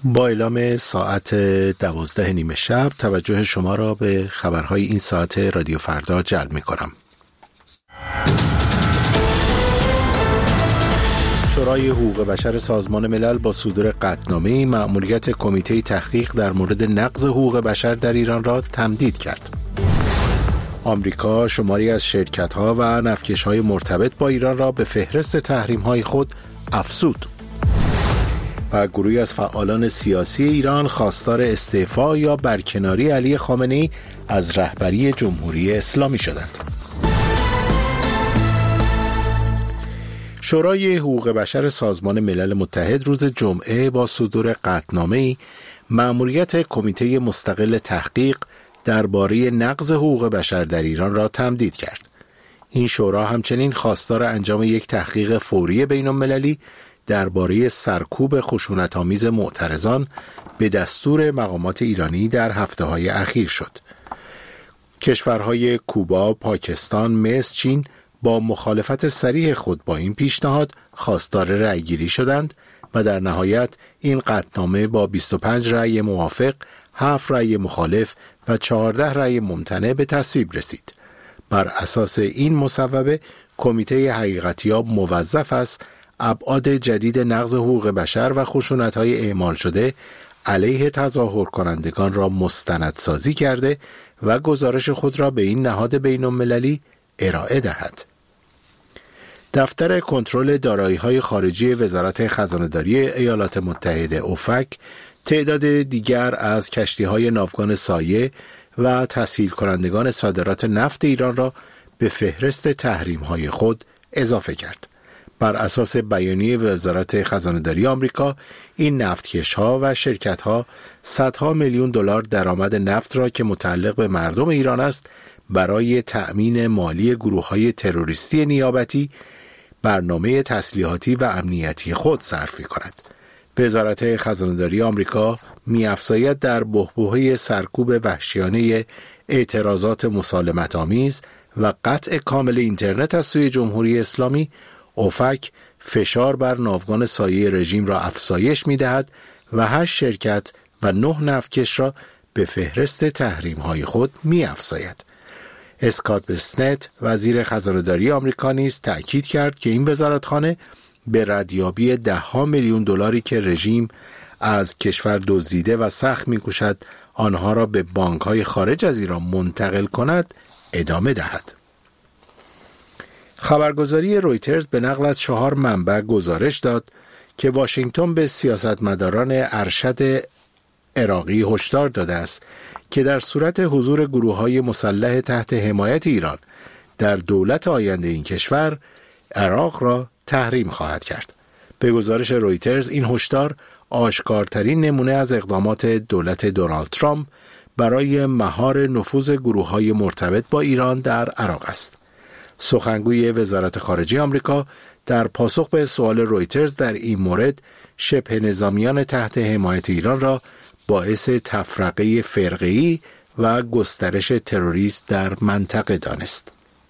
با اعلام ساعت 12:30 شب توجه شما را به خبرهای این ساعت رادیو فردا جلب می کنم. شورای حقوق بشر سازمان ملل با صدور قطعنامه‌ای مأموریت کمیته تحقیق در مورد نقض حقوق بشر در ایران را تمدید کرد. آمریکا شماری از شرکت‌ها و نفتکش‌های مرتبط با ایران را به فهرست تحریم‌های خود افزود. و گروهی از فعالان سیاسی ایران خواستار استعفا یا برکناری علی خامنه‌ای از رهبری جمهوری اسلامی شدند. شورای حقوق بشر سازمان ملل متحد روز جمعه با صدور قطعنامه‌ای مأموریت کمیته مستقل تحقیق درباره نقض حقوق بشر در ایران را تمدید کرد. این شورا همچنین خواستار انجام یک تحقیق فوری بین‌المللی درباره سرکوب خشونت‌آمیز معترضان به دستور مقامات ایرانی در هفته‌های اخیر شد. کشورهای کوبا، پاکستان، مصر، چین با مخالفت صریح خود با این پیشنهاد خواستار رأی‌گیری شدند و در نهایت این قطعنامه با 25 رأی موافق، 7 رأی مخالف و 14 رأی ممتنع به تصویب رسید. بر اساس این مصوبه کمیته حقیقتیاب موظف است ابعاد جدید نقض حقوق بشر و خشونت‌های اعمال شده علیه تظاهر کنندگان را مستندسازی کرده و گزارش خود را به این نهاد بین‌المللی ارائه دهد. دفتر کنترل دارایی‌های خارجی وزارت خزانه‌داری ایالات متحده اوفک تعداد دیگر از کشتی‌های ناوگان سایه و تسهیل کنندگان صادرات نفت ایران را به فهرست تحریم‌های خود اضافه کرد. بر اساس بیانیه وزارت خزانه‌داری آمریکا، این نفتکش‌ها و شرکت‌ها صدها میلیون دلار درآمد نفت را که متعلق به مردم ایران است برای تأمین مالی گروه‌های تروریستی نیابتی، برنامه تسلیحاتی و امنیتی خود صرف می‌کند. وزارت خزانه‌داری آمریکا می‌افزاید در بحبوحه سرکوب وحشیانه اعتراضات مسالمت‌آمیز و قطع کامل اینترنت از سوی جمهوری اسلامی، اوفک فشار بر ناوگان سایه رژیم را افزایش می‌دهد و 8 شرکت و 9 نفتکش را به فهرست تحریم‌های خود می‌افزاید. اسکات بسنت وزیر خزانه‌داری آمریکا نیز تأکید کرد که این وزارتخانه به ردیابی 10 میلیون دلاری که رژیم از کشور دزدیده و سخت می‌کوشد آنها را به بانک‌های خارج از ایران منتقل کند ادامه دهد. خبرگزاری رویترز به نقل از 4 منبع گزارش داد که واشنگتن به سیاستمداران ارشد عراقی هشدار داده است که در صورت حضور گروه‌های مسلح تحت حمایت ایران در دولت آینده این کشور، عراق را تحریم خواهد کرد. به گزارش رویترز این هشدار آشکارترین نمونه از اقدامات دولت دونالد ترامپ برای مهار نفوذ گروه‌های مرتبط با ایران در عراق است. سخنگوی وزارت خارجه آمریکا در پاسخ به سوال رویترز در این مورد شبه نظامیان تحت حمایت ایران را باعث تفرقه فرقه‌ای و گسترش تروریسم در منطقه دانست.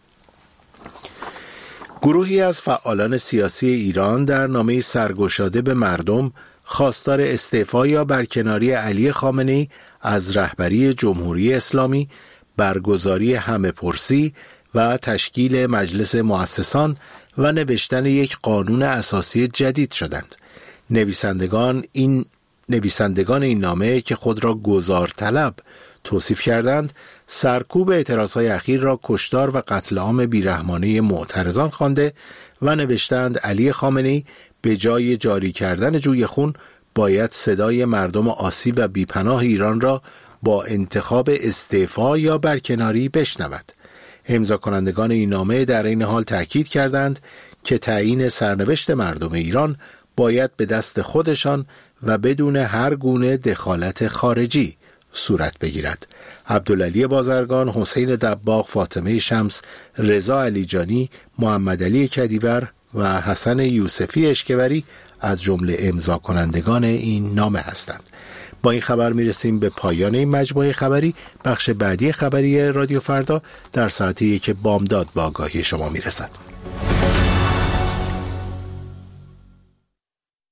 گروهی از فعالان سیاسی ایران در نامه سرگشاده به مردم خواستار استعفا یا برکناری علی خامنه‌ای از رهبری جمهوری اسلامی، برگزاری همه‌پرسی و تشکیل مجلس مؤسسان و نوشتن یک قانون اساسی جدید شدند. نویسندگان این نامه که خود را گذار طلب توصیف کردند، سرکوب اعتراضهای اخیر را کشتار و قتل عام بیرحمانه معترضان خوانده و نوشتند علی خامنه‌ای به جای جاری کردن جوی خون باید صدای مردم آسیب و بیپناه ایران را با انتخاب استعفا یا برکناری بشنود. امضا کنندگان این نامه در این حال تأکید کردند که تعیین سرنوشت مردم ایران باید به دست خودشان و بدون هر گونه دخالت خارجی صورت بگیرد. عبدالعلی بازرگان، حسین دباغ، فاطمه شمس، رضا علیجانی، محمد علی کدیور و حسن یوسفی اشکوری از جمله امضا کنندگان این نامه هستند. با این خبر میرسیم به پایان این مجموعه خبری. بخش بعدی خبری رادیو فردا در ساعت 1 بامداد با آگاهی شما میرسد.